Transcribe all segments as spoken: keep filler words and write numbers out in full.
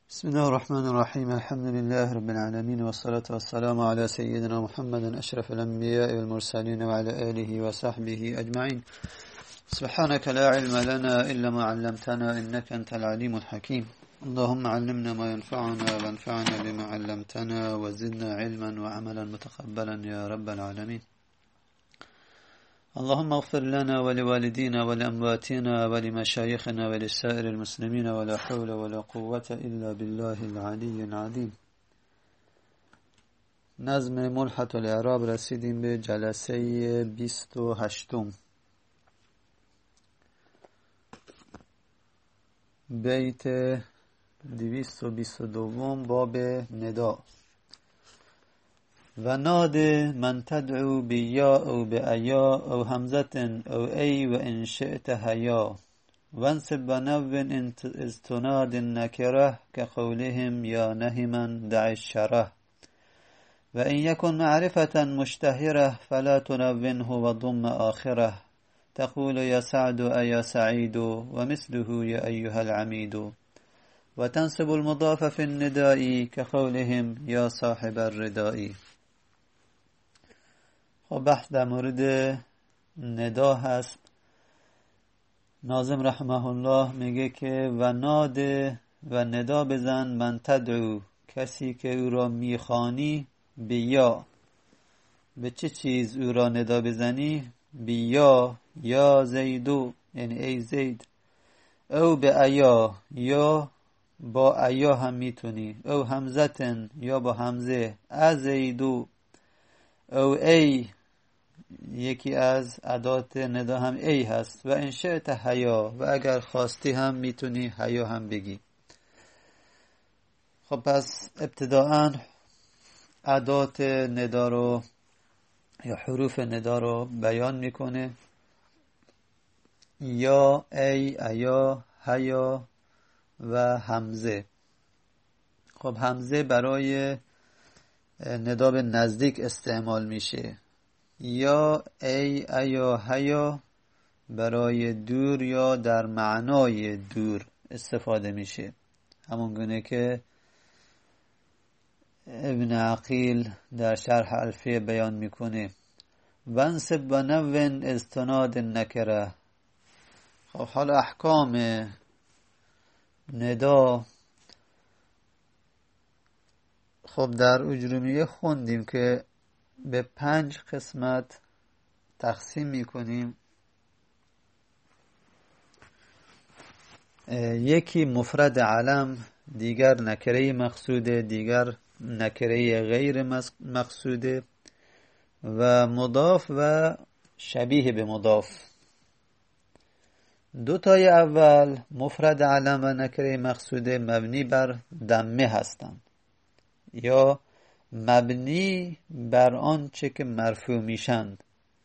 بسم الله الرحمن الرحيم. الحمد لله رب العالمين، والصلاة والسلام على سيدنا محمد أشرف الأنبياء والمرسلين وعلى آله وصحبه أجمعين. سبحانك لا علم لنا إلا ما علمتنا إنك أنت العليم الحكيم. اللهم علمنا ما ينفعنا وانفعنا بما علمتنا وزدنا علما وعملا متقبلا يا رب العالمين. اللهم اغفر لنا ولوالدينا ولأمواتنا ولمشايخنا ولسائر المسلمين ولا حول ولا قوة إلا بالله العلي العظيم. نظم ملحة الاعراب رسیدیم به جلسه بیست و هشتم. بیت دویست و بیست و دوم باب ندا. و ناده من تدعو بیا او بأیا او همزت او ای و ان شئت هیا وانصب و نون از تناد نکره که قولهم یا نهما دع الشره و ان یکن معرفة مشتهره فلا تنونه و ضم آخره تقول یا سعد ایا سعید و مثله یا ایها العمید و تنصب المضاف في النداء که قولهم یا صاحب الرداء. خب بحث در مورد ندا هست. ناظم رحمه الله میگه که و ناده و ندا بزن من تدعو، کسی که او را میخوانی، بیا. به چه چیز او را ندا بزنی؟ بیا یا زیدو، یعنی ای زید، او به ایا، یا با ایا هم میتونی، او همزتن، یا با همزه، از زیدو، او ای، یکی از ادات ندا هم ای هست، و ان شئت حیا، و اگر خواستی هم میتونی حیا هم بگی. خب پس ابتداءً ادات ندا رو یا حروف ندا رو بیان میکنه. یا، ای، ایا، حیا و همزه. خب همزه برای ندا به نزدیک استعمال میشه. یا، ای، ایا، حیا برای دور یا در معنای دور استفاده میشه، همون گونه که ابن عقیل در شرح الفیه بیان میکنه. وانصب و نون استناد نکره. خب حال احکام ندا خب در اجرومیه خوندیم که به پنج قسمت تقسیم میکنیم. یکی مفرد علم، دیگر نکره مقصوده، دیگر نکره غیر مقصوده و مضاف و شبیه به مضاف. دو تای اول مفرد علم و نکره مقصوده مبنی بر ضمه هستند یا مبنی بر آنچه که مرفوع میشند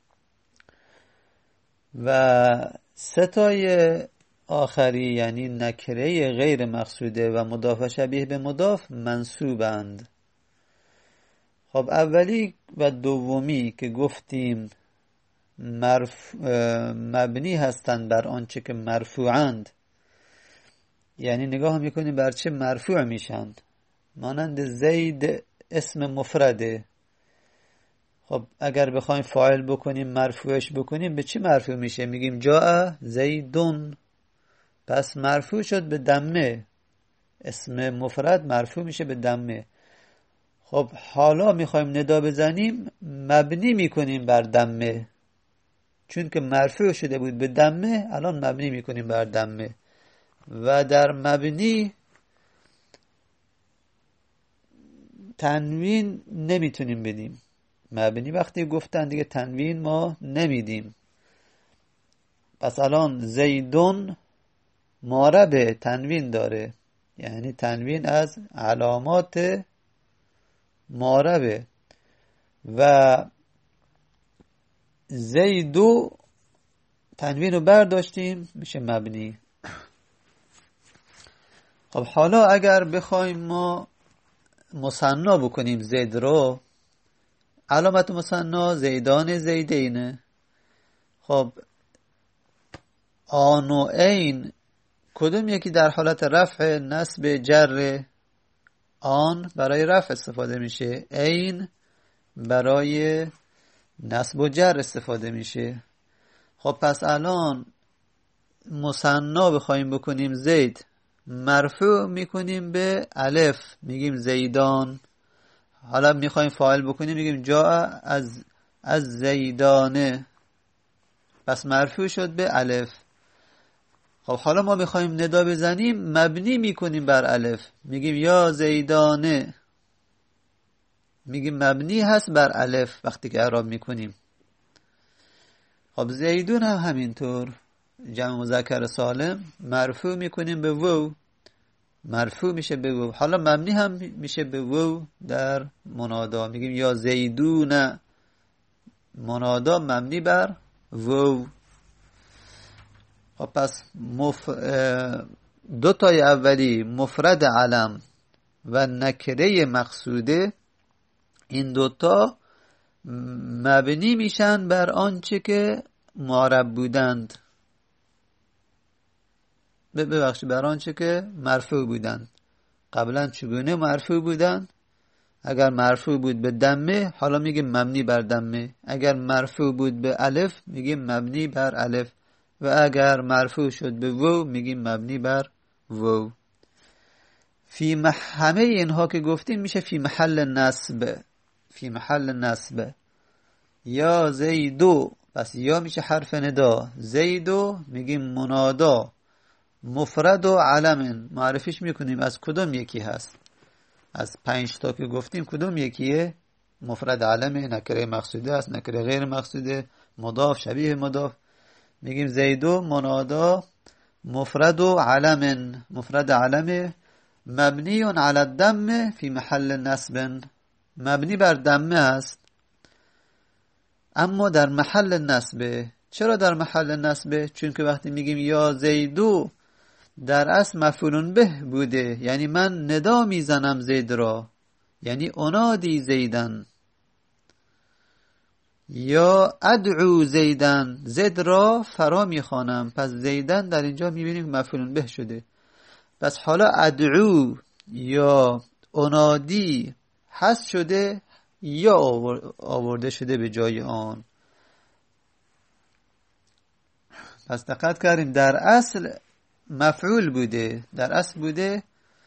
و ستای آخری یعنی نکره غیر مقصوده و مضاف شبیه به مضاف منصوبند. خب اولی و دومی که گفتیم مرف... مبنی هستند بر آنچه که مرفوعند، یعنی نگاه میکنیم بر چه مرفوع میشند. مانند زید اسم مفرده. خب اگر بخوایم فاعل بکنیم مرفوعش بکنیم به چی مرفوع میشه؟ میگیم جاء زیدون، پس مرفوع شد به ضمه. اسم مفرد مرفوع میشه به ضمه. خب حالا میخوایم ندا بزنیم مبنی میکنیم بر ضمه، چون که مرفوع شده بود به ضمه الان مبنی میکنیم بر ضمه و در مبنی تنوین نمیتونیم بدیم. مبنی وقتی گفتن دیگه تنوین ما نمیدیم. پس الان زیدون ماربه تنوین داره، یعنی تنوین از علامات ماربه و زیدو تنوین رو برداشتیم میشه مبنی. خب حالا اگر بخوایم ما مثنا بکنیم زید رو، علامت مثنا زیدان زیدینه. خب آن و این کدوم یکی در حالت رفع، نصب، جر؟ آن برای رفع استفاده میشه، این برای نصب و جر استفاده میشه. خب پس الان مثنا بخوایم بکنیم زید، مرفوع میکنیم به الف، میگیم زیدان. حالا میخوایم فاعل بکنیم میگیم جاء از از زیدانه، پس مرفوع شد به الف. خب حالا ما میخوایم ندا بزنیم، مبنی میکنیم بر الف، میگیم یا زیدانه، میگیم مبنی هست بر الف وقتی که اعراب میکنیم. خب زیدون هم همینطور، جمع مذکر سالم مرفوع میکنیم به وو، مرفوع میشه به وو. حالا مبنی هم میشه به وو در منادا، میگیم یا زیدون، منادا مبنی بر وو. خب پس مف... دو تای اولی مفرد علم و نکره مقصوده، این دوتا مبنی میشن بر آنچه که معرب بودند، ببخشید بر آنچه که مرفوع بودند. قبلا چگونه مرفوع بودند؟ اگر مرفوع بود به دمه حالا میگیم مبنی بر دمه، اگر مرفوع بود به الف میگیم مبنی بر الف، و اگر مرفوع شد به وو میگیم مبنی بر وو. فی مح... همه اینها که گفتیم میشه فی محل نصب، فی محل نصب. یا زیدو، پس یا میشه حرف ندا، زیدو میگیم منادا مفرد و علم، معرفیش میکنیم از کدوم یکی هست. از پنج تا که گفتیم کدوم یکیه؟ مفرد علمه، نکره مقصوده است، نکره غیر مقصوده، مضاف شبیه مضاف. میگیم زیدو منادا مفرد و علم، مفرد علمه مبنی علی الدم فی محل نصب، مبنی بر دمه است اما در محل نصبه. چرا در محل نصبه؟ چون که وقتی میگیم یا زیدو در اصل مفعول به بوده، یعنی من ندا میزنم زید را، یعنی انادی زیدن، یا ادعو زیدن، زید را فرا میخوانم، پس زیدن در اینجا میبینیم مفعول به شده. پس حالا ادعو یا انادی حذف شده یا آورده شده به جای آن. پس دقت کردیم در اصل مفعول بوده، در اصل بوده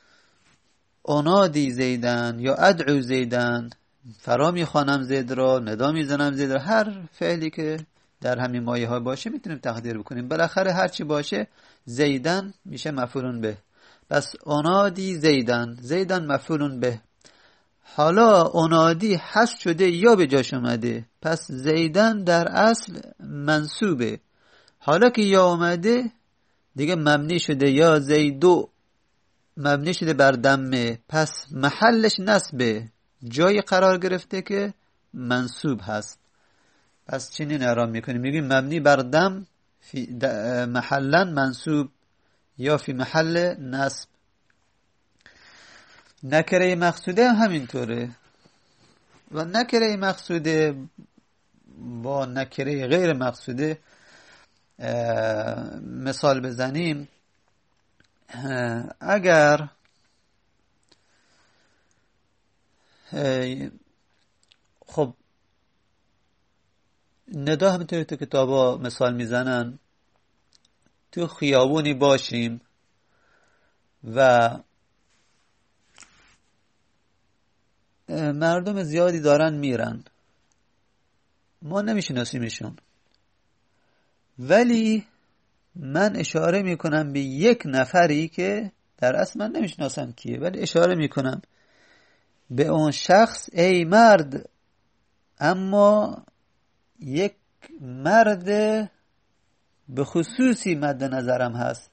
انادی زیدن یا ادعو زیدن، فرا میخوانم زید را، ندا میزنم زید را. هر فعلی که در همین مایه ها باشه میتونیم تقدیر بکنیم، بالاخره هر چی باشه زیدن میشه مفعول به. پس انادی زیدن، زیدن مفعول به. حالا انادی حذف شده یا به جاش اومده، پس زیدن در اصل منصوبه. حالا که یا اومده دیگه مبنی شده، یا زیدو مبنی شده بر دمه، پس محلش نصبه، جای قرار گرفته که منصوب هست. پس چنین اعراب میکنیم، میگیم مبنی بر دم فی محلا منصوب یا فی محل نصب. نکره مقصوده همینطوره، و نکره مقصوده با نکره غیر مقصوده مثال بزنیم. اگر خب ندا همینطوری تو کتابا مثال میزنن، تو خیابونی باشیم و مردم زیادی دارن میرن، ما نمیشناسیمشون، ولی من اشاره میکنم به یک نفری که در اصل من نمیشناسم کیه، ولی اشاره میکنم به اون شخص ای مرد، اما یک مرد به خصوصی مد نظرم هست.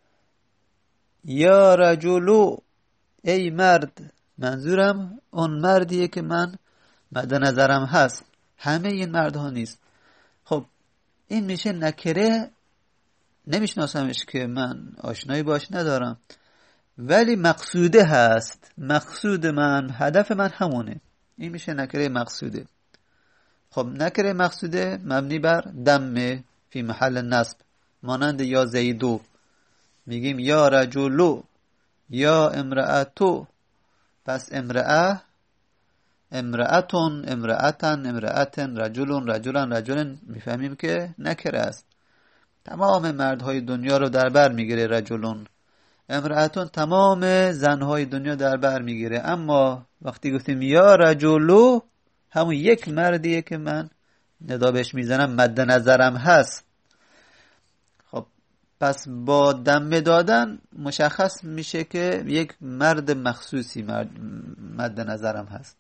یا رجلو، ای مرد، منظورم اون مردیه که من مد نظرم هست، همه این مردها نیست. خب این میشه نکره، نمیشناسمش که من آشنایی باش ندارم، ولی مقصوده هست، مقصود من، هدف من همونه، این میشه نکره مقصوده. خب نکره مقصوده مبنی بر دمه فی محل نصب، مانند یا زیدو، میگیم یا رجلو یا امرأتو، پس امرأه، امرأتون، امرأتن، امرأتن، رجلون، رجلن، رجلن میفهمیم که نکره است. تمام مردهای دنیا رو در بر میگیره رجلون. امرأتون تمام زنهای دنیا در بر میگیره. اما وقتی گفتیم یا رجلو، همون یک مردیه که من ندا بهش میزنم مد نظرم هست. خب پس با دم دادن مشخص میشه که یک مرد مخصوصی مرد مد نظرم هست.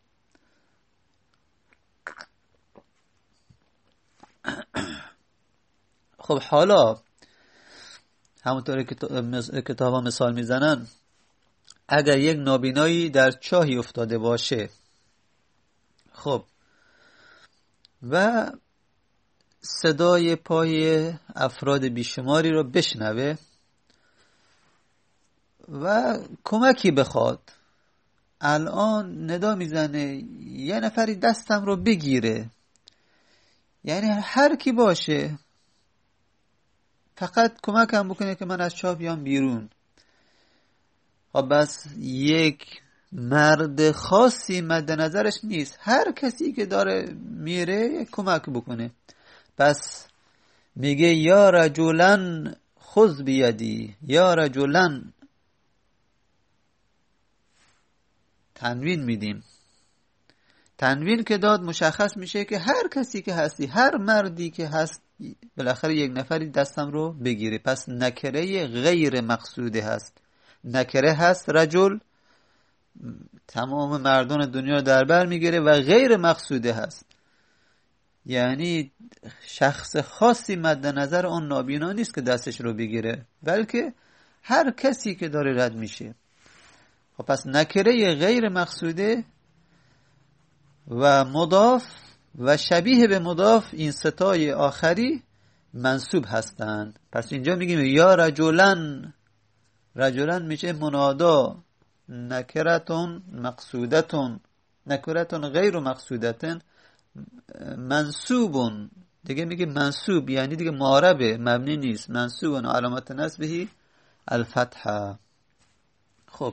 خب حالا همونطوری که کتاب ها مثال میزنن، اگر یک نابینایی در چاهی افتاده باشه خب و صدای پای افراد بیشماری رو بشنوه و کمکی بخواد، الان ندا میزنه یه نفری دستم رو بگیره، یعنی هر کی باشه فقط کمکم بکنه که من از چاه بیام بیرون. خب بس یک مرد خاصی مد نظرش نیست، هر کسی که داره میره کمک بکنه. پس میگه یا رجلن خذ بیدی، یا رجلن تنوین میدیم. تنوین که داد مشخص میشه که هر کسی که هستی، هر مردی که هست، بالاخره یک نفری دستم رو بگیره. پس نکره غیر مقصوده هست. نکره هست رجل، تمام مردان دنیا در بر میگیره، و غیر مقصوده هست، یعنی شخص خاصی مد نظر اون نابینا نیست که دستش رو بگیره، بلکه هر کسی که داره رد میشه. خب پس نکره غیر مقصوده و مضاف و شبیه به مضاف، این ستای آخری منصوب هستند. پس اینجا میگیم یا رجلن، رجلن میشه منادا، نکرتون مقصودتون، نکرتون غیر مقصودتن، منصوبون دیگه میگه منصوب، یعنی دیگه معربه، مبنی نیست. منصوبون و علامت نصبه الفتحه. خب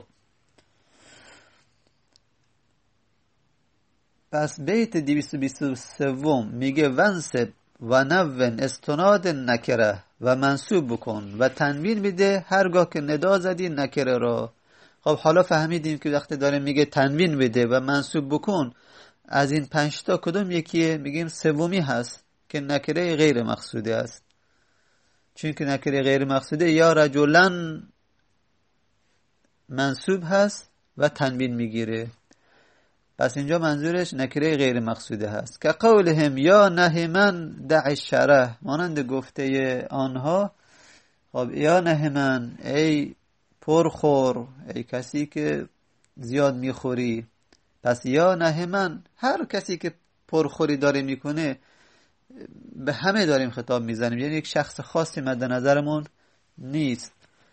پس بیت دویست و بیست و سه میگه ونسب و نون استناد نکره و منصوب بکن و تنوین میده هرگاه که ندا زدی نکره را. خب حالا فهمیدیم که وقتی داره میگه تنوین بده و منصوب بکن، از این پنج تا کدوم یکیه؟ میگیم سومی هست که نکره غیر مقصوده است. چون که نکره غیر مقصوده یا رجلن منصوب هست و تنوین میگیره. پس اینجا منظورش نکره غیر مقصوده هست. که قولهم یا نهمن دع الشره، مانند گفته آنها. خب یا نهمن ای پرخور، ای کسی که زیاد میخوری. پس یا نهمن، هر کسی که پرخوری داره میکنه، به همه داریم خطاب میزنیم، یعنی یک شخص خاصی مد نظرمون نیست.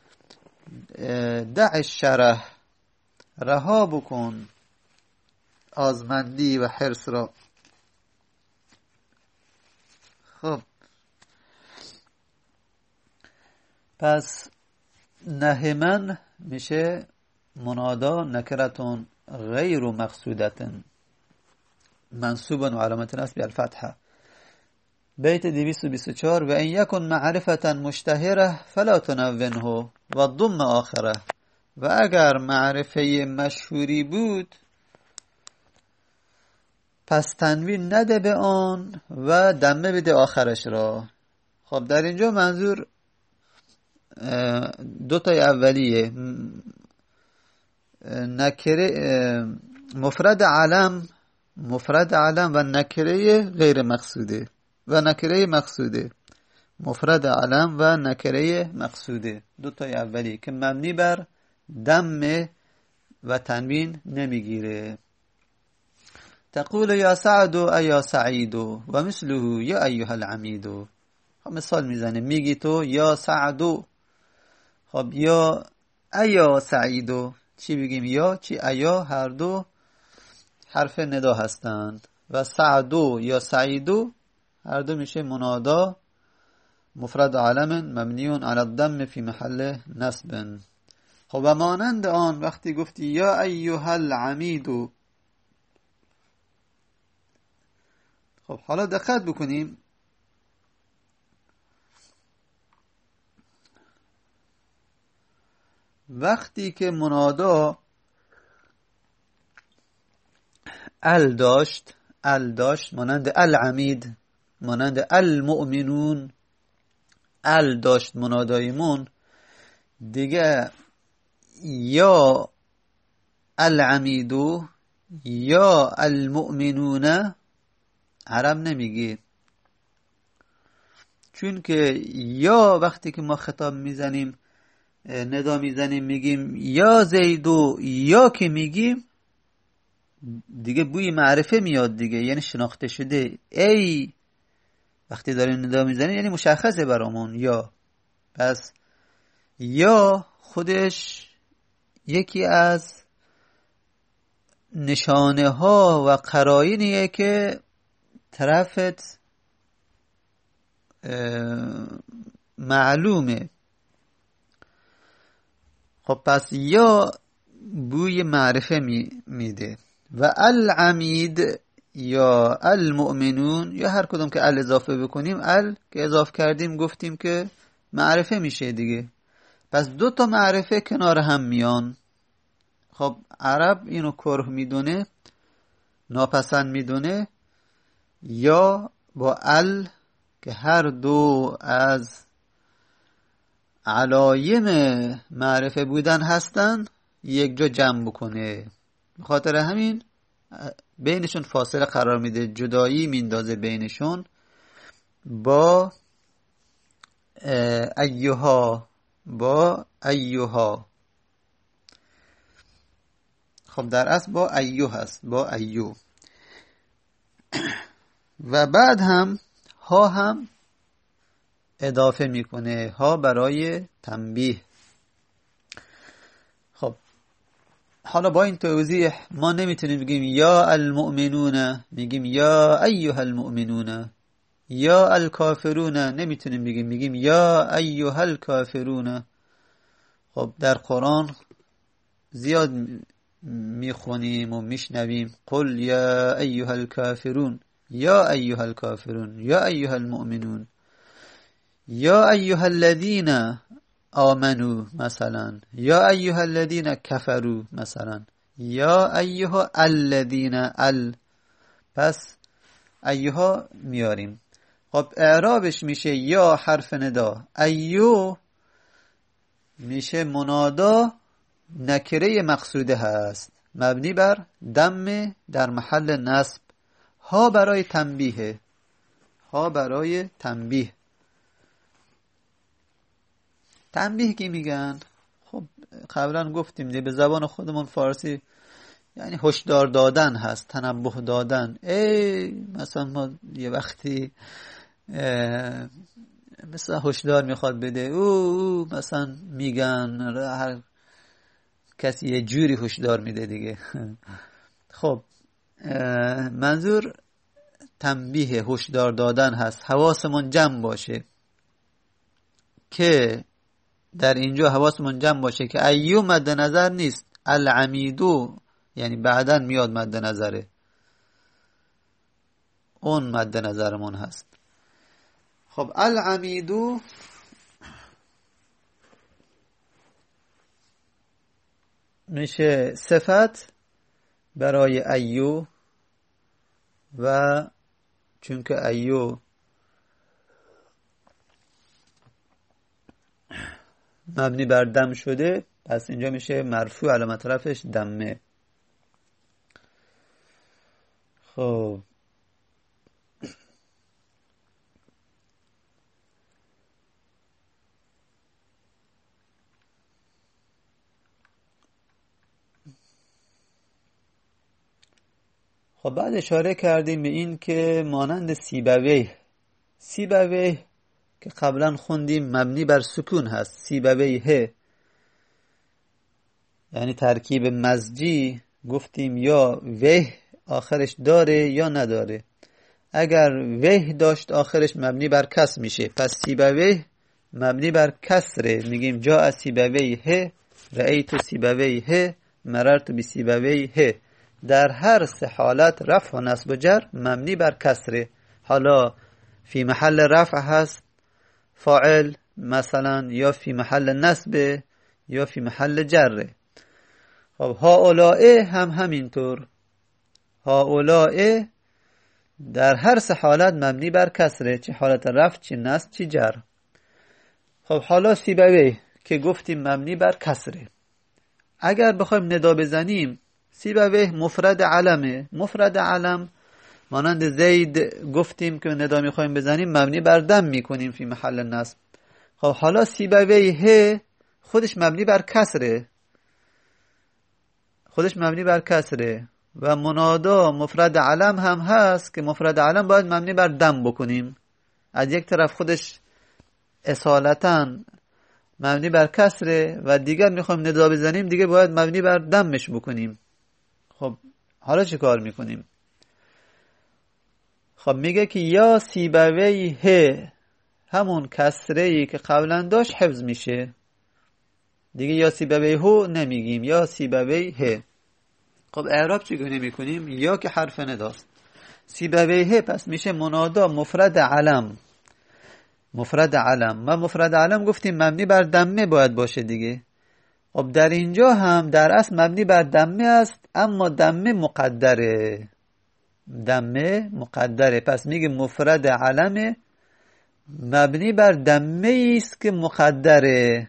دع الشره، رها بکن آزمندی و حرص را. خب پس نهمن میشه منادا نکرتون غیر مقصودتن منصوبا و علامت نصب الفتحه. بیت دویست و بیست و چهار و این یکن معرفتا مشتهره فلا تنونه و ضم آخره، و اگر معرفه مشهوری بود پس تنوین نده به آن و دمه بده آخرش را. خب در اینجا منظور دو تای اولیه، نکره مفرد علم، مفرد علم و نکره غیر مقصوده و نکره مقصوده. مفرد علم و نکره مقصوده دو تای اولیه که مبنی بر دم و تنوین نمیگیره. تقول یا سعد و یا سعید و مثله یا ایها العمید. خب مثال میزنه، میگی تو یا سعد، خب یا ایا سعید، چی بگیم؟ یا چی ایا، هر دو حرف ندا هستند. و سعد یا سعید هر دو میشه منادا مفرد علم مبنی علی الضم فی محل نصب. خب و مانند آن وقتی گفتی یا ایها العمیدو، خب حالا دقت بکنیم وقتی که منادا ال داشت ال داشت مانند العمید، مانند المؤمنون، ال داشت منادایمون دیگه، یا العمیدو یا المؤمنون عرب نمیگی، چون که یا وقتی که ما خطاب میزنیم ندا میزنیم میگیم یا زیدو، یا که میگیم دیگه بوی معرفه میاد دیگه، یعنی شناخته شده. ای وقتی داریم ندا میزنیم یعنی مشخصه برامون یا. پس یا خودش یکی از نشانه ها و قرائنیه که طرفت معلومه. خب پس یا بوی معرفه می میده. و العمید یا المؤمنون، یا هر کدوم که ال اضافه بکنیم، ال که اضافه کردیم گفتیم که معرفه میشه دیگه. پس دو تا معرفه کنار هم میان. خب عرب اینو کره میدونه، ناپسند میدونه، یا با ال که هر دو از علایم معرفه بودن هستن یک جا جمع بکنه. بخاطر همین بینشون فاصله قرار میده، جدایی میندازه بینشون با ایوها با ایوها. خب در اصل با ایو هست، با ایو. و بعد هم ها هم اضافه میکنه، ها برای تنبیه. خب حالا با این توضیح ما نمیتونیم بگیم یا المؤمنون، میگیم یا ایها المؤمنون. یا الکافرون نمیتونیم بگیم، میگیم یا ایها الکافرون. خب در قرآن زیاد میخونیم و میشنویم قل یا ایها الکافرون، یا ایها الکافرون، یا ایها المؤمنون، یا ایها الذین آمنو مثلا، یا ایها الذین کفروا مثلا، یا ایها الذین ال. پس ایها میاریم. خب اعرابش میشه یا حرف ندا، ایو میشه منادا نکره مقصوده هست، مبنی بر دم در محل نصب. ها برای تنبیه، ها برای تنبیه. تنبیه کی میگن؟ خب قبلا گفتیم دی به زبان خودمون فارسی یعنی هشدار دادن هست، تنبه دادن. ای مثلا ما یه وقتی مثلا هشدار میخواد بده، او, او مثلا میگن، هر کسی یه جوری هشدار میده دیگه. خب منظور تنبیه، هشدار دادن هست، حواسمون جمع باشه. که در اینجا حواسمون جمع باشه که ایو مد نظر نیست، العمیدو یعنی بعداً میاد مد نظره، اون مد نظرمون هست. خب العمیدو میشه صفت برای ایو، و چون که ایو مبنی بر دم شده پس اینجا میشه مرفوع، علامت رفعش دمه. خب خب بعد اشاره کردیم به این که مانند سیبویه، سیبویه که قبلا خوندیم مبنی بر سکون هست، سیبویه یعنی ترکیب مزجی. گفتیم یا وه آخرش داره یا نداره. اگر وه داشت آخرش مبنی بر کسر میشه، پس سیبویه مبنی بر کسره، میگیم جا سیبویه رأیت سیبویه، مررت بسیبویه. در هر سه حالت رفع و نصب و جر مبنی بر کسره. حالا فی محل رفع هست فاعل مثلا، یا فی محل نصب، یا فی محل جره. خب هؤلاء هم همینطور. هؤلاء در هر سه حالت مبنی بر کسره، چه حالت رفع، چه نصب، چه جر. خب حالا سیبویه که گفتیم مبنی بر کسره. اگر بخوایم ندا بزنیم، سیبویه مفرد علمه. مفرد علم مانند زید گفتیم که ندا میخوایم بزنیم مبنی بر دم میکنیم فی محل نصب. خب حالا سیبویه خودش مبنی بر کسره، خودش مبنی بر کسره و منادا مفرد علم هم هست که مفرد علم باید مبنی بر دم بکنیم. از یک طرف خودش اصالتا مبنی بر کسره و دیگر میخوایم ندا بزنیم دیگه باید مبنی بر دمش بکنیم. خب حالا چه کار میکنیم؟ خب میگه که یا سیبویه، همون کسره ای که قبلا داشت حفظ میشه دیگه، یا سیبویه نمیگیم، یا سیبویه. خب اعراب چگونه میکنیم؟ یا که حرف نداست، سیبویه پس میشه منادا مفرد علم. مفرد علم ما مفرد علم گفتیم مبنی بر دمه باید باشه دیگه. خب در اینجا هم در اصل مبنی بر دمه است، اما دمه مقدره، دمه مقدره. پس میگه مفرد علم مبنی بر دمه است که مقدره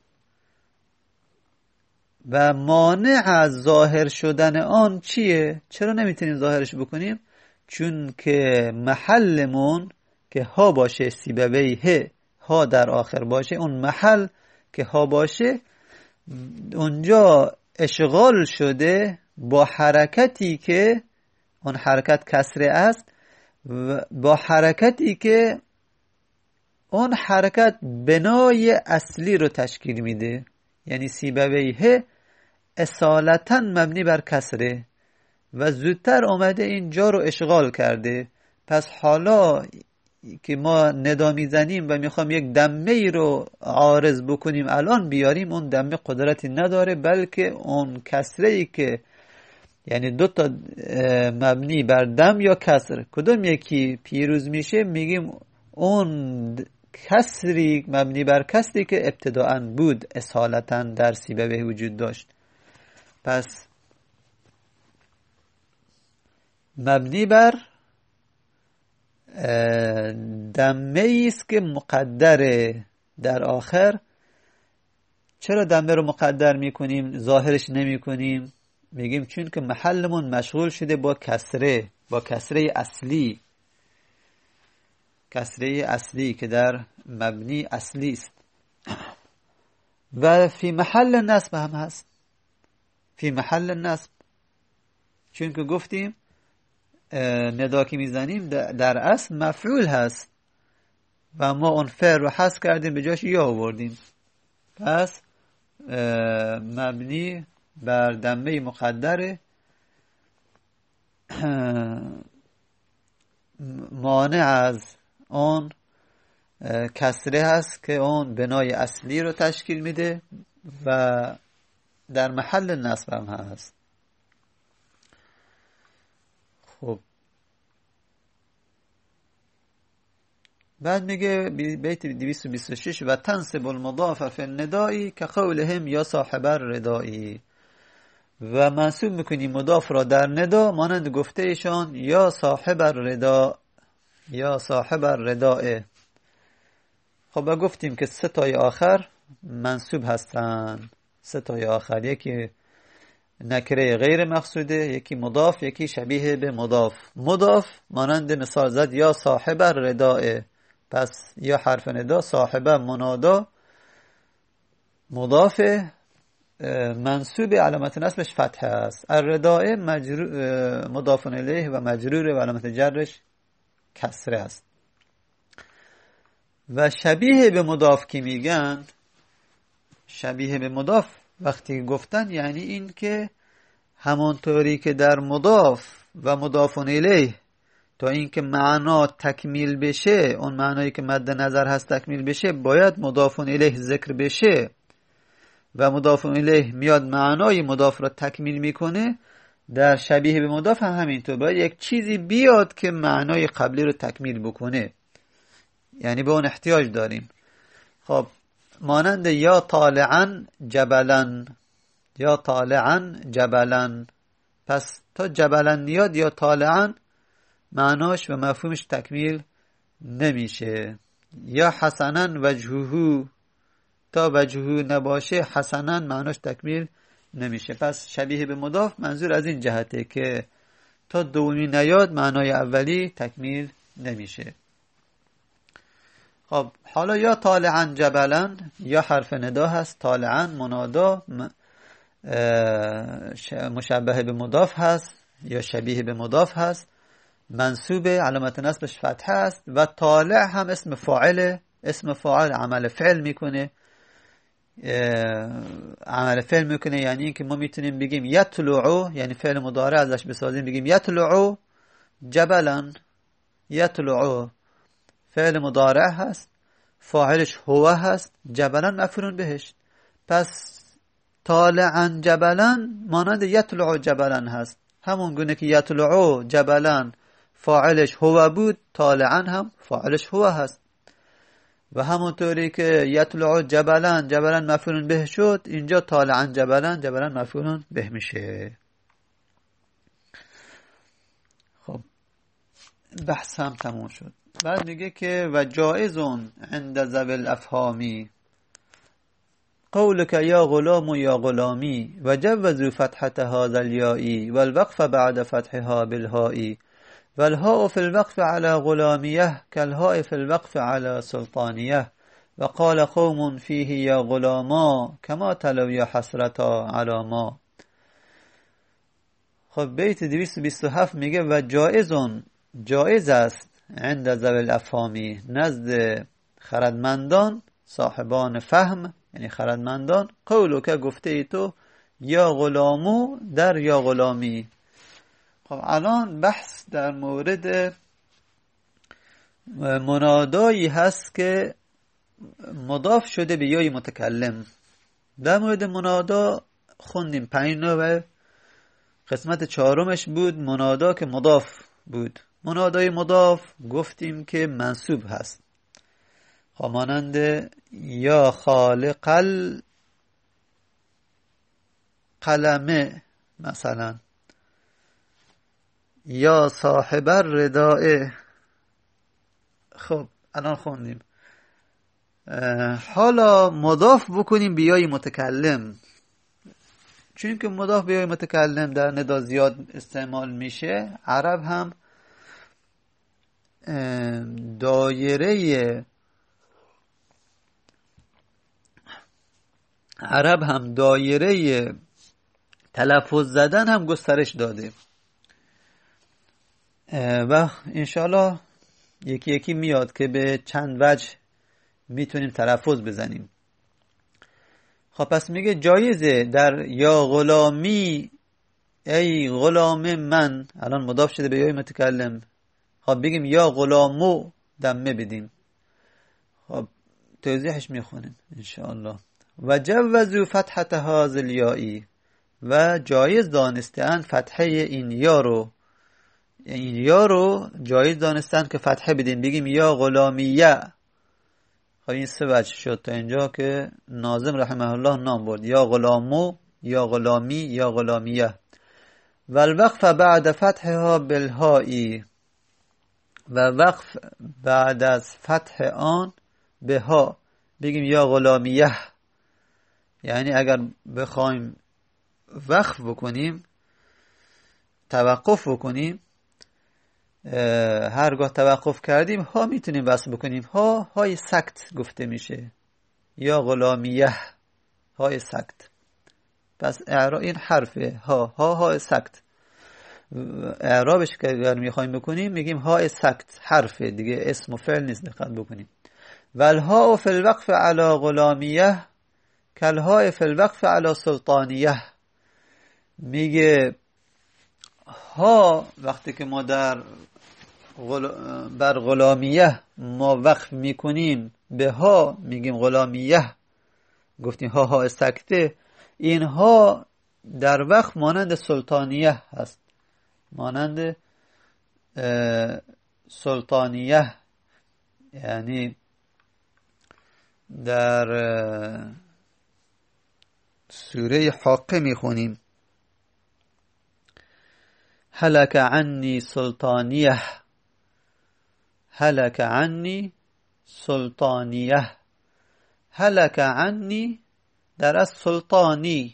و مانع از ظاهر شدن آن چیه؟ چرا نمیتونیم ظاهرش بکنیم؟ چون که محلمون که ها باشه، سیبویه ها در آخر باشه، اون محل که ها باشه اونجا اشغال شده با حرکتی که اون حرکت کسره است، و با حرکتی که اون حرکت بنای اصلی رو تشکیل میده. یعنی سیبویه اصالتا مبنی بر کسره و زودتر اومده اینجا رو اشغال کرده. پس حالا که ما ندا میزنیم و میخوام یک دمه ای رو عارض بکنیم الان بیاریم، اون دمه قدرتی نداره، بلکه اون کسره ای که یعنی دو تا مبنی بر دم یا کسر کدوم یکی پیروز میشه، میگیم اون کسری مبنی بر کسری که ابتداءً بود اصالتا در سیبویه وجود داشت. پس مبنی بر دمه است که مقدره در آخر. چرا دمه رو مقدر میکنیم ظاهرش نمی کنیم؟ میگیم چون که محلمون مشغول شده با کسره، با کسره اصلی، کسره اصلی که در مبنی اصلی است. و فی محل نصب هم هست، فی محل نصب، چون که گفتیم ندا که میزنیم در اصل مفعول هست و ما اون فعل رو حذف کردیم به جاش یا آوردیم. پس مبنی بر دمه مقدره مانع از اون کسره هست که اون بنای اصلی رو تشکیل میده و در محل نصب هم هست. خب بعد میگه بیت دویست و بیست و شش و تنصب المضاف فی الندائی که قولهم یا صاحب الردائی، و منصوب میکنی مضاف را در ندا مانند گفته ایشان یا صاحب الردا، یا صاحب الرداء. خب گفتیم که سه تای آخر منصوب هستن، سه تای آخر، یکی نکره غیر مقصوده، یکی مضاف، یکی شبیه به مضاف. مضاف مانند مثال زد یا صاحب الرداء، پس یا حرف ندا، صاحب منادا، مضاف منصوب علامت نصبش فتحه است. الرداء مضاف الیه و مجرور و علامت جرش کسره است. و شبیه به مضاف که میگن، شبیه به مضاف وقتی گفتن یعنی این که همونطوری که در مضاف و مضاف الیه تا اینکه معنا تکمیل بشه، اون معنایی که مد نظر هست تکمیل بشه، باید مضاف الیه ذکر بشه و مضاف الیه میاد معنای مضاف را تکمیل میکنه، در شبیه به مضاف هم همینطور باید یک چیزی بیاد که معنای قبلی رو تکمیل بکنه، یعنی به اون احتیاج داریم. خب مانند یا طالعا جبلن، یا طالعا جبلن، پس تا جبلن نیاد یا طالعا معناش و مفهومش تکمیل نمیشه. یا حسنن وجههو، تا وجههو نباشه حسنن معناش تکمیل نمیشه. پس شبیه به مضاف منظور از این جهته که تا دومی نیاد معنای اولی تکمیل نمیشه. خب حالا یا طالعا جبلن، یا حرف ندا هست، طالعا منادا مشبه به مضاف هست یا شبیه به مضاف هست، منصوب علامت نصبش فتحه است، و طالع هم اسم فاعل، اسم فاعل عمل فعل میکنه، عمل فعل میکنه، یعنی اینکه ما میتونیم بگیم یطلعو، یعنی فعل مضارع ازش بسازیم بگیم یطلعو جبلن، یطلعو فعل مضارع هست، فاعلش هو هست، جبلن مفعول بهش. پس طالعا جبلن مانند یطلعو جبلن هست، همون گونه که یطلعو جبلن فاعلش هو بود، طالعا هم فاعلش هو هست. و همونطوری که یطلعو جبلن جبلن مفعول به شد، اینجا طالعا جبلن جبلن مفعول به میشه. خب بحث هم تموم شد. بعد میگه که و جائزون عند ذوی الافهامی قولك یا غلام و یا غلامی و جوزوا فتحة هذا الياء والوقف بعد فتحها بالهاء والهاء في الوقف على غلاميه كالهاء في الوقف على سلطانيه وقال قوم فيه یا غلاما كما تلو یا حسرتا على ما. خب بیت دویست و بیست و هفت میگه و جائزون، جائز است، عند ذوی الافهامی نزد خردمندان صاحبان فهم، یعنی خردمندان، قولو که گفته ای تو یا غلامو در یا غلامی. خب الان بحث در مورد منادایی هست که مضاف شده به یای متکلم. در مورد منادا خوندیم پنج نوع، قسمت چهارمش بود منادا که مضاف بود. منادای مضاف گفتیم که منصوب هست، مانند یا خالق القلم مثلا، یا صاحب الرداء. خب الان خوندیم. حالا مضاف بکنیم بیای متکلم، چون که مضاف بیای متکلم در ندا زیاد استعمال میشه. عرب هم دایره عرب هم دایره تلفظ زدن هم گسترش داده و انشاءالله یکی یکی میاد که به چند وجه میتونیم تلفظ بزنیم. خب پس میگه جایزه در یا غلامی ای غلام من، الان مضاف شده به یای متکلم. خب بگیم یا غلامو دمه بدیم. خب توضیحش میخونیم انشاءالله. و جوزوا فتحة هذا الياء، و جایز دانستن فتحه این یا رو، این یا رو جایز دانستن که فتحه بدیم، بگیم یا غلامیه. خب این سه وجه شد تا اینجا که ناظم رحمه الله نام برد، یا غلامو، یا غلامی، یا غلامیه. و الوقف بعد فتحها بالهاء، و وقف بعد از فتح آن به ها بگیم یا غلامیه. یعنی اگر بخوایم وقف بکنیم، توقف بکنیم، هرگاه توقف کردیم ها میتونیم وصل بکنیم. ها های سکت گفته میشه، یا غلامیه های سکت. پس اعراب این حرفه ها ها های سکت، اعرابش که اگر میخوایم بکنیم میگیم های سکت، حرفه دیگه، اسم و فعل نیست، دقت بکنیم. والها فی الوقف علی غلامیه کالها فی الوقف علی سلطانیه. میگه ها وقتی که ما در غل... بر غلامیه ما وقف میکنیم به ها میگیم غلامیه، گفتیم ها ها سکته، اینها در وقت مانند سلطانیه هست، مانند سلطانیه، یعنی در سوره حاقه میخونیم هلک عنی سلطانیه، هلک عنی سلطانیه، هلک عنی در از سلطانی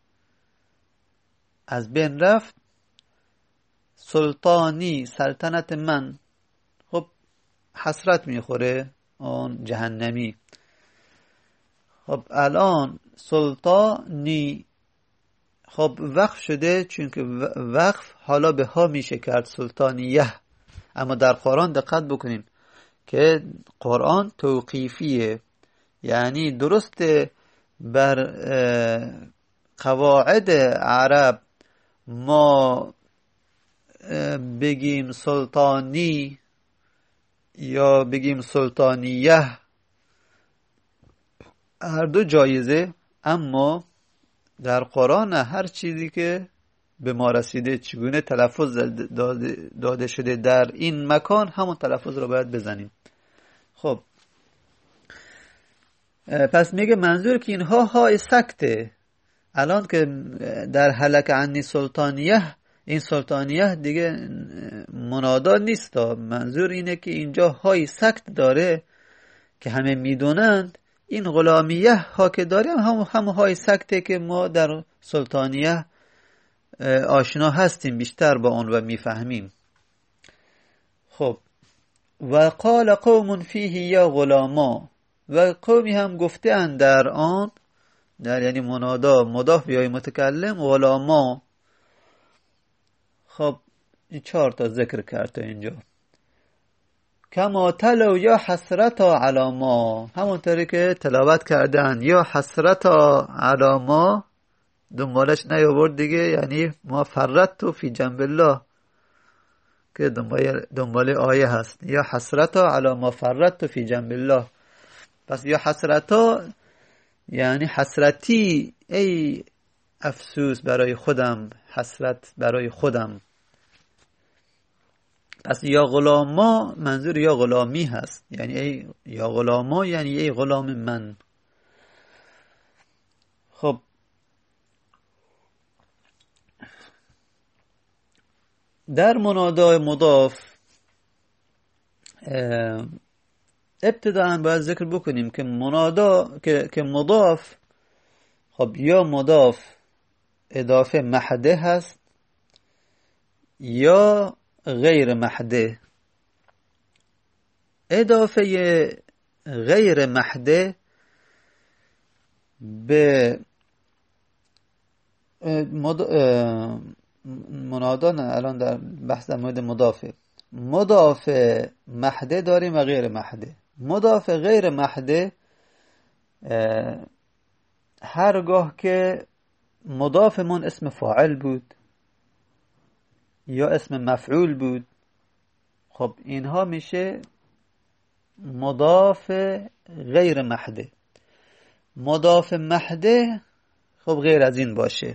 از بین رفت، سلطانی سلطنت من. خب حسرت میخوره اون جهنمی. خب الان سلطانی خب وقف شده، چون که وقف حالا به ها میشه کرد سلطانیه. اما در قرآن دقت بکنین که قرآن توقیفیه، یعنی درست بر قواعد عرب ما بگیم سلطانی یا بگیم سلطانیه، هر دو جایزه، اما در قرآن هر چیزی که به ما رسیده چگونه تلفظ داده, داده شده در این مکان همون تلفظ رو باید بزنیم. خب پس میگه منظور که اینها های سکته. الان که در هلک عنی سلطانیه، این سلطانیه دیگه منادا نیست، منظور اینه که اینجا های سکت داره که همه میدونند این غلامیه ها که داریم هم هم های سکته که ما در سلطانیه آشنا هستیم بیشتر با اون و میفهمیم. خب و قال قوم فیه یا غلاما، و قومی هم گفته اند در آن، در یعنی منادا مضاف یا متکلم، غلاما. خب این چهار تا ذکر کرد تا اینجا. کما تلو یا حسرتا علی ما، همونطوری که تلاوت کردن یا حسرتا علی ما، دنبالش نیاورد دیگه، یعنی ما فرطت فی جنب الله که دنبال دنبال آیه هست، یا حسرتا علی ما فرطت فی جنب الله. پس یا حسرتا یعنی حسرتی، ای افسوس برای خودم، حسرت برای خودم. پس یا غلاما منظور یا غلامی هست، یعنی ای یا غلاما یعنی ای غلام من. خب در منادای مضاف ابتداءً باید ذکر بکنیم که منادا که که مضاف، خب یا مضاف اضافه محده هست یا غیر محده. اضافه غیر محده به منادا نه، الان در بحث در مورد مضافه. مضاف محده داریم و غیر محده. مضاف غیر محده هرگاه که مضافمون اسم فاعل بود یا اسم مفعول بود، خب اینها میشه مضاف غیر محده. مضاف محده خب غیر از این باشه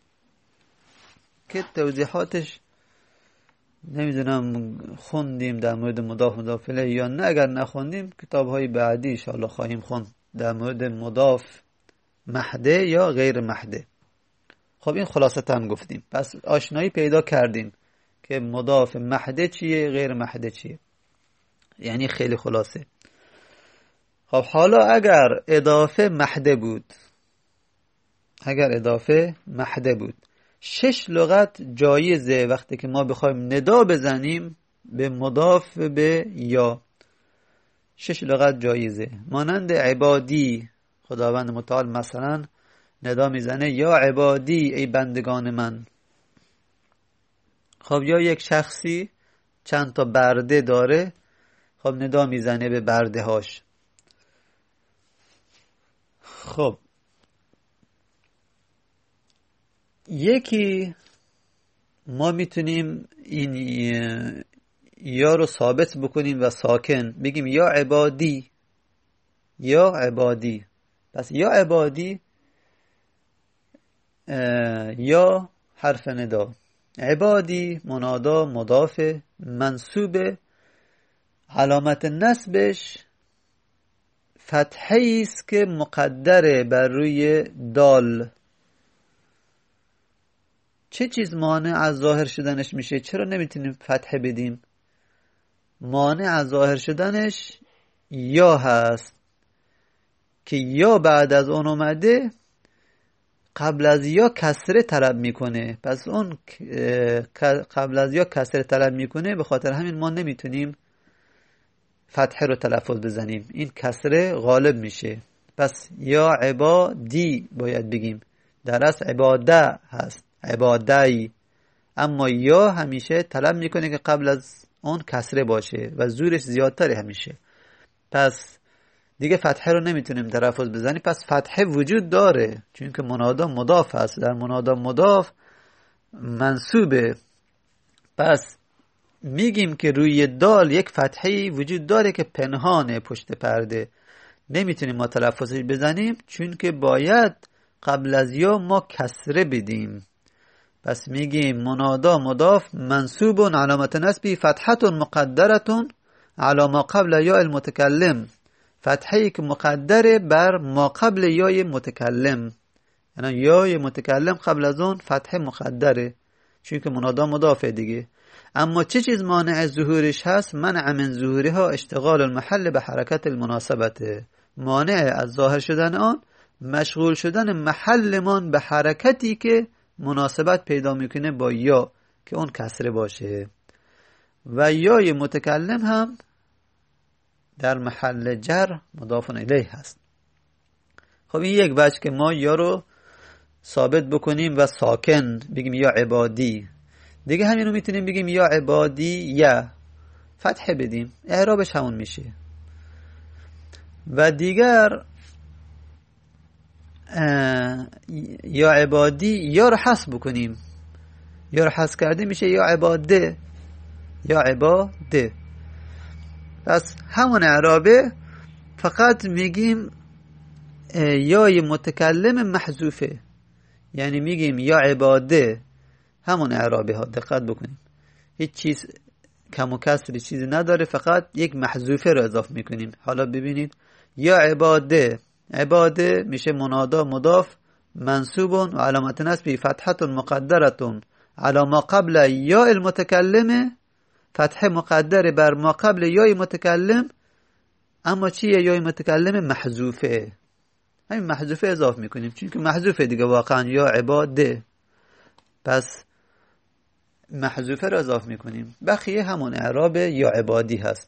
که توضیحاتش نمیدونم خوندیم در مورد مضاف مضاف الیه یا نه. اگر نخوندیم کتاب‌های بعدی ان شاء الله خواهیم خوند در مورد مضاف محده یا غیر محده. خب این خلاصه هم گفتیم. پس آشنایی پیدا کردیم که مضاف محده چیه، غیر محده چیه، یعنی خیلی خلاصه. خب حالا اگر اضافه محده بود، اگر اضافه محده بود، شش لغت جایزه وقتی که ما بخوایم ندا بزنیم به مضاف به یا. شش لغت جایزه، مانند عبادی، خداوند متعال مثلا ندا میزنه یا عبادی ای بندگان من. خب یا یک شخصی چند تا برده داره، خب ندا میزنه به برده هاش. خب یکی ما میتونیم این یا رو ثابت بکنیم و ساکن بگیم یا عبادی، یا عبادی، پس یا عبادی یا حرف ندا. عبادی منادا مضاف منصوب، علامت نصبش فتحه‌ای است که مقدره بر روی دال. چه چیز مانع از ظاهر شدنش میشه؟ چرا نمیتونیم فتحه بدیم؟ مانع از ظاهر شدنش یا هست که یا بعد از اون اومده قبل از یا کسره طلب میکنه. پس اون قبل از یا کسره طلب میکنه، به خاطر همین ما نمیتونیم فتحه رو تلفظ بزنیم، این کسره غالب میشه. پس یا عبادی باید بگیم، در اصل عباده هست، عبادی، اما یا همیشه طلب میکنه که قبل از اون کسره باشه و زورش زیادتره همیشه. پس دیگه فتحه رو نمیتونیم تلفظ بزنیم. پس فتحه وجود داره چون که منادا مضاف هست، در منادا مضاف منصوبه. پس میگیم که روی دال یک فتحه‌ای وجود داره که پنهانه پشت پرده، نمیتونیم ما تلفظش بزنیم چون که باید قبل از یا ما کسره بدیم. پس میگیم منادا مضاف منصوب علامت نصبی فتحه مقدره علی ما قبل یا المتکلم، فتحه‌ای که مقدره بر ما قبل یای متکلم، یعنی یای متکلم قبل از اون فتحه مقدره چون که منادا مضافه دیگه. اما چه چیز مانع از ظهورش هست؟ منع من ظهورها اشتغال المحل به حرکت المناسبته، مانع از ظاهر شدن آن مشغول شدن محلمان به حرکتی که مناسبت پیدا میکنه با یا که اون کسره باشه. و یای متکلم هم در محل جر مضاف الیه هست. خب این یک وجه که ما یا رو ثابت بکنیم و ساکن بگیم یا عبادی. دیگه همین رو میتونیم بگیم یا عبادی یا فتحه بدیم، اعرابش همون میشه. و دیگر یا عبادی یا رو حذف بکنیم، یا رو حذف کردیم میشه یا عباده، یا عباده. پس همون اعرابه، فقط میگیم یای متکلم محذوفه، یعنی میگیم یا عباده همون اعرابه ها. دقت بکنیم هیچ چیز کم و کسری چیزی نداره، فقط یک محذوفه رو اضافه میکنیم. حالا ببینید یا عباده، عباده میشه منادا مضاف منصوب و علامت نصبی فتحه مقدره علی ما قبل یا المتکلم، فتحه مقدره بر ما قبل یای متکلم. اما چیه یای متکلم؟ محذوفه، همین محذوفه اضافه میکنیم چون که محذوفه دیگه واقعا یا عباده. پس محذوفه رو اضافه میکنیم، بقیه همون اعراب یا عبادی هست.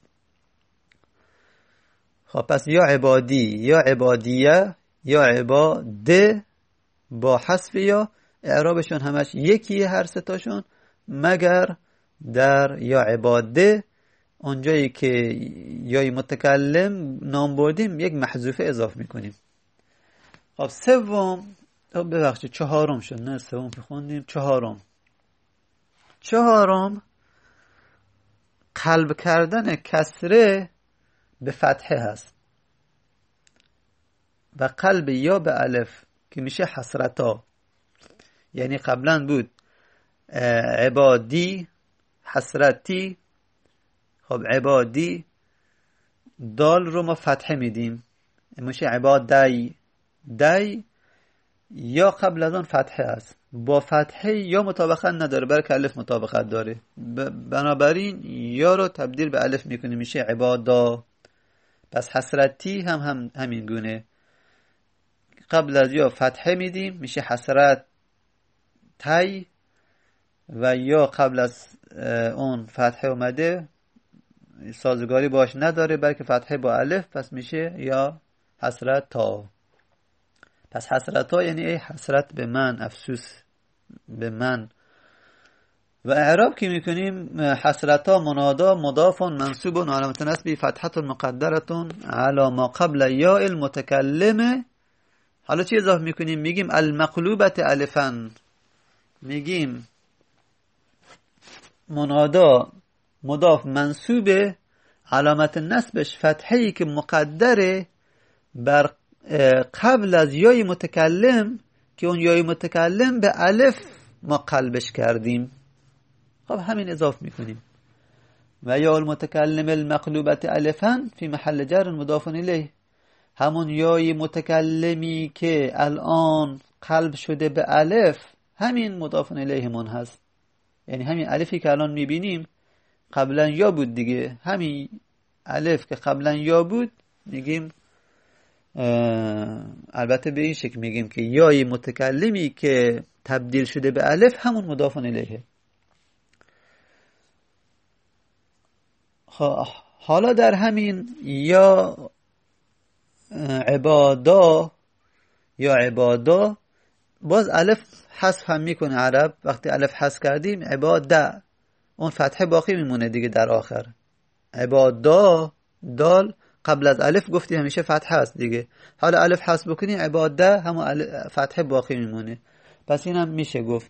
خب پس یا عبادی یا عبادیه یا عباده با حذف یا اعرابشون همش یکیه هر ستاشون، مگر در یا عباده اونجایی که یای متکلم نام بردیم یک محذوفه اضافه میکنیم. خب سوم، ببخشید چهارم شد، نه سوم که خوندیم، چهارم چهارم قلب کردن کسره به فتحه هست و قلب یا به الف که میشه حسرتا. یعنی قبلا بود عبادی حسرتی، خب عبادی دال رو ما فتحه میدیم میشه عبادی، دی یا قبل از آن فتحه است، با فتحه یا مطابقت نداره برای که الف مطابقت داره، بنابراین یا رو تبدیل به الف میکنیم میشه عبادا. پس حسرتی هم, هم همین گونه، قبل از یا فتحه میدیم میشه حسرت تی، و یا قبل از اون فتحه اومده سازگاری باش نداره بلکه فتحه با الف، پس میشه یا حسرت تا. پس حسرت ها یعنی ای حسرت به من، افسوس به من. و اعراب که میکنیم حسرت ها منادا مضاف منصوب علامت نصبی فتحه مقدره علی ما قبل یا المتکلم. حالا چی اضافه میکنیم؟ میگیم المقلوبت الفن، میگیم منادا مضاف منصوب علامت نصبش فتحه‌ای که مقدره بر قبل از یای متکلم که اون یای متکلم به الف ما قلبش کردیم. خب همین اضافه میکنیم. و یا المتکلم المقلوبت الفا فی محل جر مضاف الیه، همون یای متکلمی که الان قلب شده به الف، همین مضاف الیه من هست. یعنی همین الفی که الان میبینیم قبلا یا بود دیگه، همین الف که قبلا یا بود میگیم، البته به این شکل میگیم که یای متکلمی که تبدیل شده به الف همون مضاف الیه. حالا در همین یا عبادا یا عبادا باز الف حذف هم میکنه عرب. وقتی الف حذف کردیم عباده، اون فتحه باقی میمونه دیگه در آخر. عبادا دال قبل از الف گفتی همیشه فتحه است دیگه، حالا الف حذف بکنی عباده همون فتحه باقی میمونه. پس این هم میشه گفت.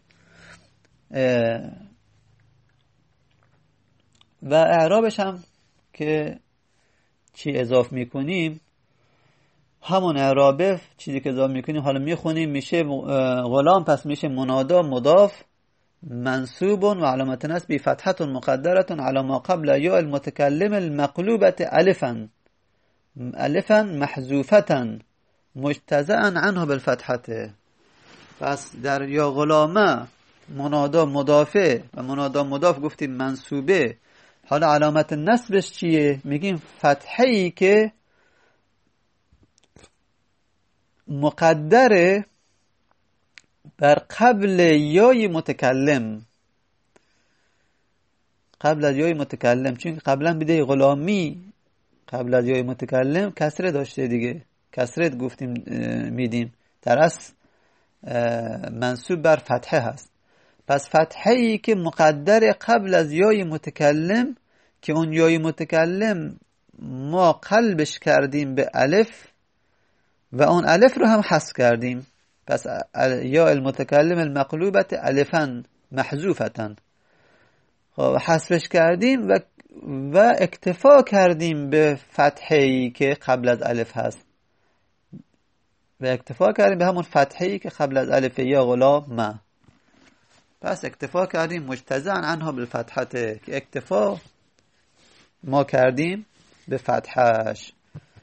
و اعرابش هم که چی اضافه میکنیم، همون اعرابه چیزی که اضافه میکنیم حالا میخونیم، میشه غلام، پس میشه منادا مضاف منصوب و علامت نصب فتحه مقدره علی ما قبل یا المتکلم المقلوبه الفا الفا محذوفه مجتزئا عنه بالفتحه. پس در یا غلامه منادا مضافه و منادا مضاف گفتیم منصوبه، حالا علامت نصبش چیه؟ میگیم فتحه ای که مقدره بر قبل یای متکلم، قبل از یای متکلم، چون قبلا بده غلامی قبل از یای متکلم کسره داشته دیگه، کسره گفتیم میدیم، در اصل منصوب بر فتحه هست. پس فتحه ای که مقدر قبل از یای متکلم که اون یای متکلم ما قلبش کردیم به الف و اون الف رو هم حذف کردیم، پس یا المتکلم المقلوبت الفا محذوفتا، خب حذفش کردیم و و اکتفا کردیم به فتحه ای که قبل از الف هست، و اکتفا کردیم به همون فتحه ای که قبل از الف یا غلام ما، پس اکتفا کردیم مجتزئا عنها بالفتحه، که اکتفا ما کردیم به فتحش.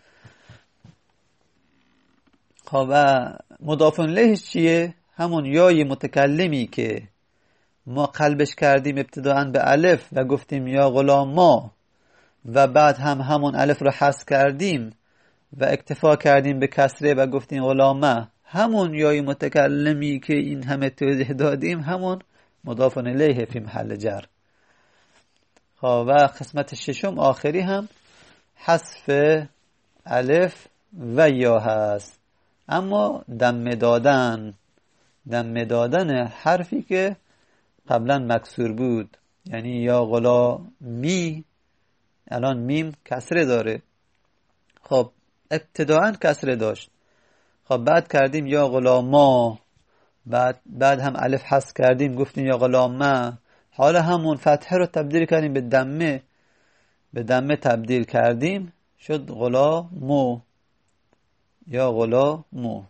خب و مضاف الیهش چیه؟ همون یای متکلمی که ما قلبش کردیم ابتداءً به الف و گفتیم یا غلام ما، و بعد هم همون الف رو حذف کردیم و اکتفا کردیم به کسره و گفتیم غلامه، همون یای متکلمی که این همه توضیح دادیم همون مضاف الیه فی محل جر. خب و قسمت ششم آخری هم حذف الف و یا هست، اما دم دادن دم دادن حرفی که قبلا مکسور بود، یعنی یا غلامی الان میم کسره داره، خب ابتداءً کسره داشت، خب بعد کردیم یا غلاما، بعد بعد هم الف حذف کردیم گفتیم یا غلامه، حالا همون فتحه رو تبدیل کردیم به دمه، به دمه تبدیل کردیم شد غلامو یا غلامو.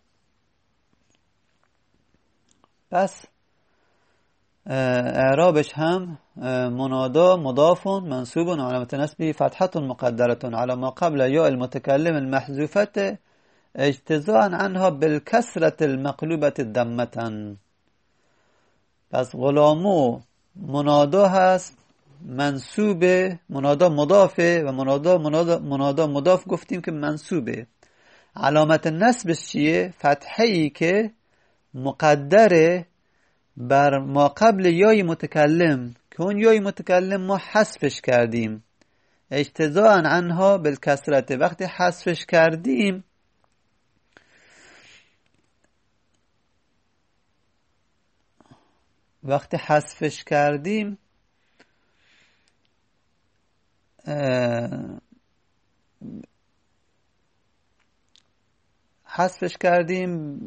پس اعرابش هم منادا مضاف منصوب علامت نصبه فتحه مقدره علی ما قبل یا المتکلم المحذوفه اجتزاء عنها بالکسره المقلوبه دمه. پس غلامو منادا هست منصوبه، منادا مضافه و منادا منادا منادا مضاف گفتیم که منصوبه، علامت نصبش چیه؟ فتحه ای که مقدره بر ما قبل یای متکلم که اون یای متکلم ما حذفش کردیم، اجتزاء عنها بالکسرت، وقتی حذفش کردیم وقتی حذفش کردیم حذفش کردیم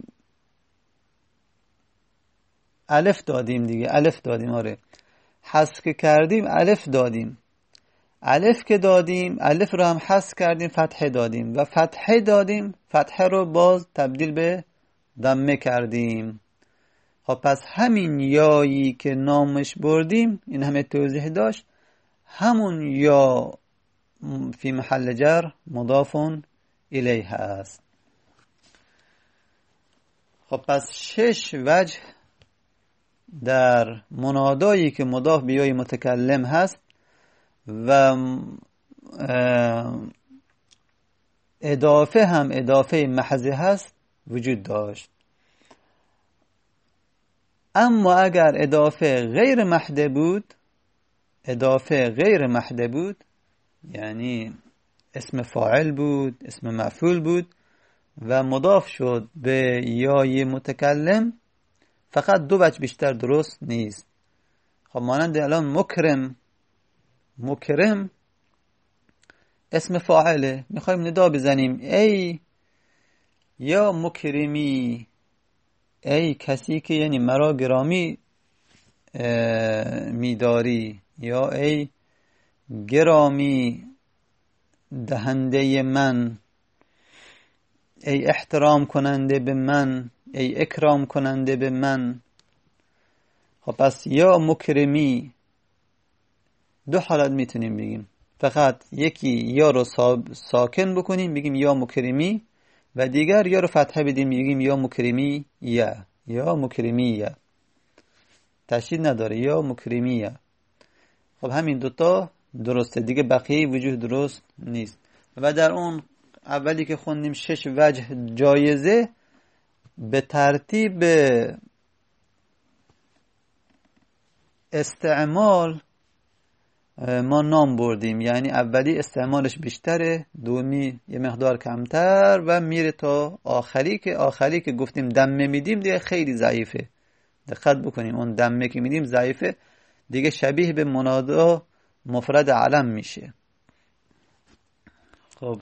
الف دادیم دیگه، الف دادیم، آره حذف کردیم الف دادیم، الف که دادیم، الف رو هم حذف کردیم، فتحه دادیم و فتحه دادیم، فتحه رو باز تبدیل به ضمه کردیم. خب پس همین یایی که نامش بردیم، این همه توضیح داشت، همون یا فی محل جر مضاف الیه است. خب پس شش وجه در منادایی که مضاف به یای متکلم هست و اضافه هم اضافه محض هست وجود داشت. اما اگر اضافه غیر محض بود، اضافه غیر محض بود یعنی اسم فاعل بود، اسم مفعول بود و مضاف شد به یای متکلم، فقط دو وجه بیشتر درست نیست. خب مانند الان مکرم، مکرم اسم فاعله، میخوایم ندا بزنیم ای یا مکرمی، ای کسی که یعنی مرا گرامی میداری، یا ای گرامی دهنده من، ای احترام کننده به من، ای اکرام کننده به من. خب پس یا مکرمی دو حالت میتونیم بگیم، فقط یکی یا رو ساکن بکنیم بگیم یا مکرمی و دیگر یا رو فتحه بدیم بگیم یا مکرمی یا یا مکرمی یا، تشدید نداره، یا مکرمی یا. خب همین دوتا درسته دیگه، بقیه وجود درست نیست. و در اون اولی که خوندیم شش وجه جایزه، به ترتیب استعمال ما نام بردیم، یعنی اولی استعمالش بیشتره، دومی یه مقدار کمتر و میره تا آخری که آخری که گفتیم دمه میدیم دیگه خیلی ضعیفه. دقت بکنیم اون دمه که میدیم ضعیفه دیگه، شبیه به منادا مفرد علم میشه. خب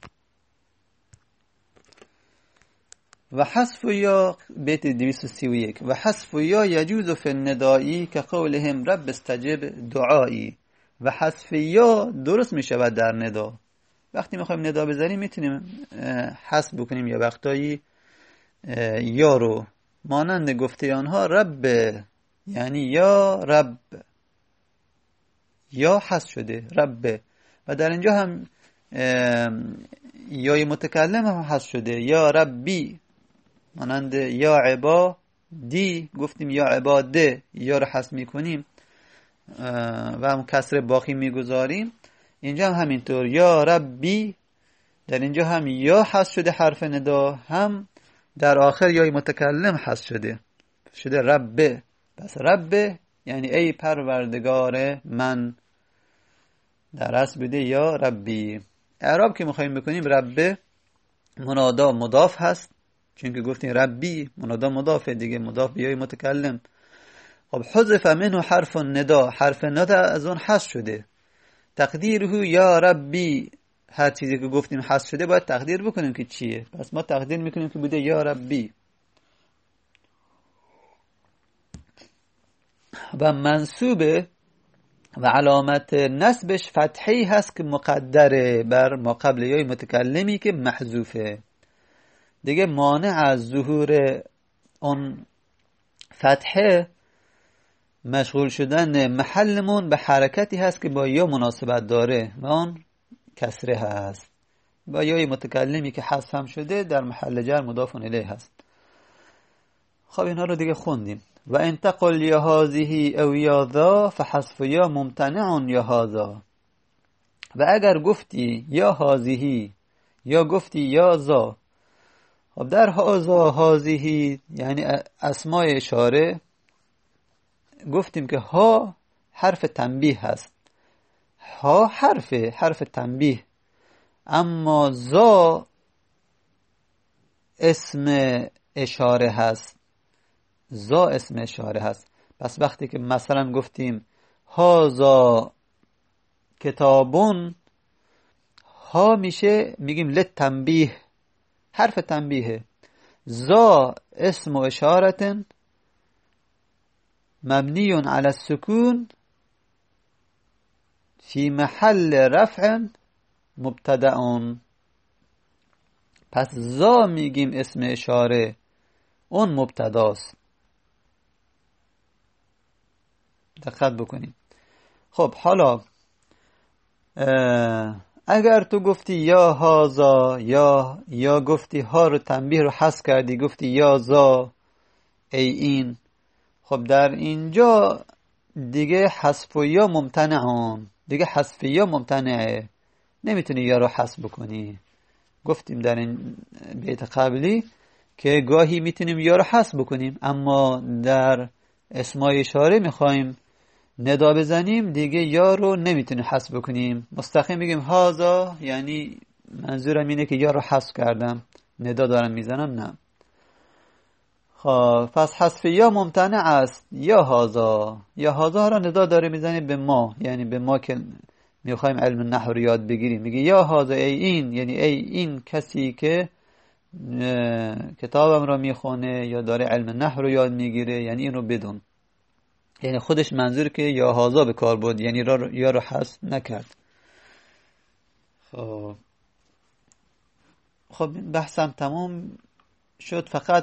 و حذف یا بیت دویست و سی و یک و حذف یا یجوز فی الندایی که قولهم رب استجب دعایی. و حذف یا درست می شود در ندا. وقتی میخوایم ندا بزنیم میتونیم حذف بکنیم یا وقتایی یا رو، مانند گفته آنها رب، یعنی یا رب، یا حذف شده رب. و در اینجا هم یای متکلم هم حذف شده، یا ربی، مانند یا عبادی گفتیم یا عباده، یا رو حذف میکنیم و هم کسر باقی میگذاریم. اینجا هم همینطور یا ربی، در اینجا هم یا حذف شده حرف ندا، هم در آخر یای متکلم حذف شده شده رب. پس رب یعنی ای پروردگار من، در اصل بوده یا ربی. اعراب که میخواییم بکنیم رب منادا مضاف هست، چون که گفتیم ربی منادا مضافه دیگه، مضاف به یای متکلم. خب حذف منه حرف الندا، حرف ندا از اون حذف شده، تقدیره یا ربی. هر چیزی که گفتیم حذف شده باید تقدیر بکنیم که چیه، پس ما تقدیر میکنیم که بوده یا ربی. و منصوبه و علامت نصبش فتحی هست که مقدره بر ما قبل یای متکلمی که محذوفه، دیگه مانع از ظهور اون فتحه مشغول شدن محلمون به حرکتی هست که با یا مناسبت داره و اون کسره هست. با یای متکلمی که حذف هم شده در محل جر مضاف الیه هست. خب اینها رو دیگه خوندیم. و انتقل یا هذه او یا ذا فحذف یا ممتنع یا هذا. و اگر گفتی یا هذه یا گفتی یا ذا، خب در هذا هذه یعنی اسماء اشاره گفتیم که ها حرف تنبیه هست، ها حرف حرف تنبیه، اما ذا اسم اشاره هست، ذا اسم اشاره هست. پس وقتی که مثلا گفتیم هازا کتابون، ها میشه میگیم للتنبیه، حرف تنبیه. ذا اسم اشارة مبنی علی السکون فی محل رفع مبتدعون. پس زا میگیم اسم اشاره، اون مبتداست. دقت بکنیم. خب حالا اگر تو گفتی یا هازا، یا یا گفتی ها رو تنبیه رو حذف کردی، گفتی یا زا ای این، خب در اینجا دیگه حذف و یا ممتنعون، دیگه حذف یا ممتنعه، نمیتونی یا رو حذف بکنی. گفتیم در این بیت قبلی که گاهی میتونیم یا رو حذف بکنیم، اما در اسمای اشاره میخوایم ندا بزنیم دیگه یا رو نمیتونیم حذف بکنیم. مستقیم بگیم هازا، یعنی منظورم اینه که یا رو حذف کردم، ندا دارم میزنم، نه. خب پس حذف یا ممتنع است. یا هازا، یا هازا را ندا داره میزنه به ما، یعنی به ما که میخوایم علم نحو رو یاد بگیریم. میگه یا هازا ای این، یعنی ای این کسی که کتابم را میخونه یا داره علم نحو رو یاد میگیره، یعنی این رو بدون. یعنی خودش منظور که یا هازا به کار بود، یعنی را یا رو حذف نکرد. خب خب بحثم تمام شد. فقط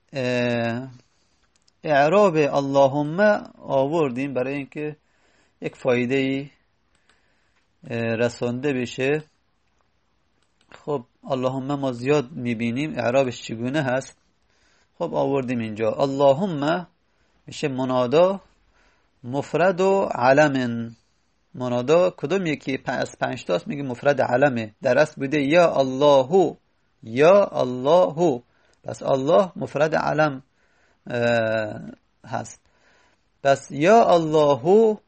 اعراب اللهم آوردیم برای اینکه یک فایده رسانده بشه. خب اللهم ما زیاد میبینیم اعرابش چگونه هست. خب آوردیم اینجا اللهم میشه منادا مفرد و علم. منادا کدوم یکی از پنج تاست؟ میگه مفرد علمه. در اصل بوده یا الله، یا الله، پس الله مفرد علم هست. پس یا الله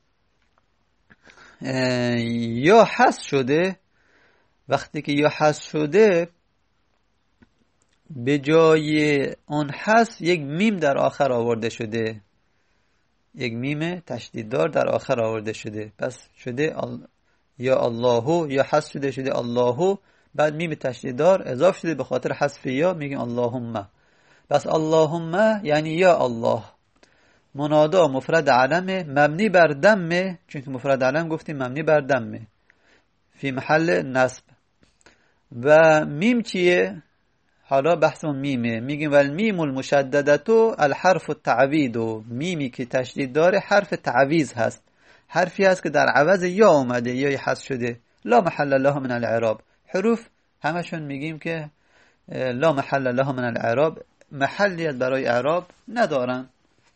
یا حذف شده. وقتی که یا حذف شده به جای اون حذف یک میم در آخر آورده شده، یک میم تشدیددار در آخر آورده شده. پس شده یا الله، یا حذف شده شده الله، بعد میم تشدیددار اضافه شده به خاطر حذف یا، میگیم اللهم. پس اللهم یعنی یا الله. منادا مفرد علمه مبنی بر دمه، چون که مفرد علم گفتیم مبنی بر دمه، فی محل نصب. و میم چیه؟ حالا بحث اون میمه. میگیم ول میم المشددتو الحرف التعویض. میمی که تشدید داره حرف تعویض هست، حرفی هست که در عوض یا اومده، یا حذف شده. لا محل له من الاعراب. حروف همشون میگیم که لا محل له من الاعراب، محلیت برای اعراب ندارن.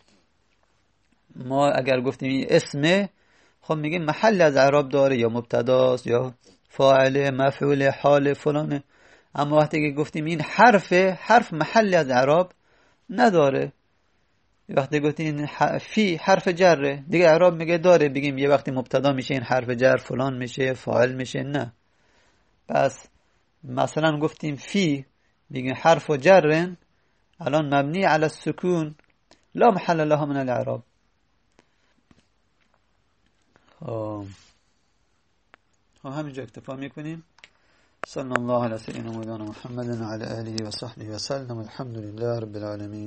ما اگر گفتیم این اسمه، خب میگیم محل از اعراب داره، یا مبتداست یا فاعل مفعول حال فلانه. اما وقتی که گفتیم این حرفه، حرف محل از اعراب نداره. وقتی گفتیم فی حرف جره، دیگه اعراب میگه داره، بگیم یه وقتی مبتدا میشه این حرف جر فلان میشه، فاعل میشه، نه. پس مثلا گفتیم فی، بگیم حرف جرن الان مبنی علی السکون، لا محل له من الاعراب. خب همینجا اکتفا میکنیم. صلی الله علی سیدنا مولانا محمد و علی آله و صحبه و سلم. الحمد لله رب العالمین.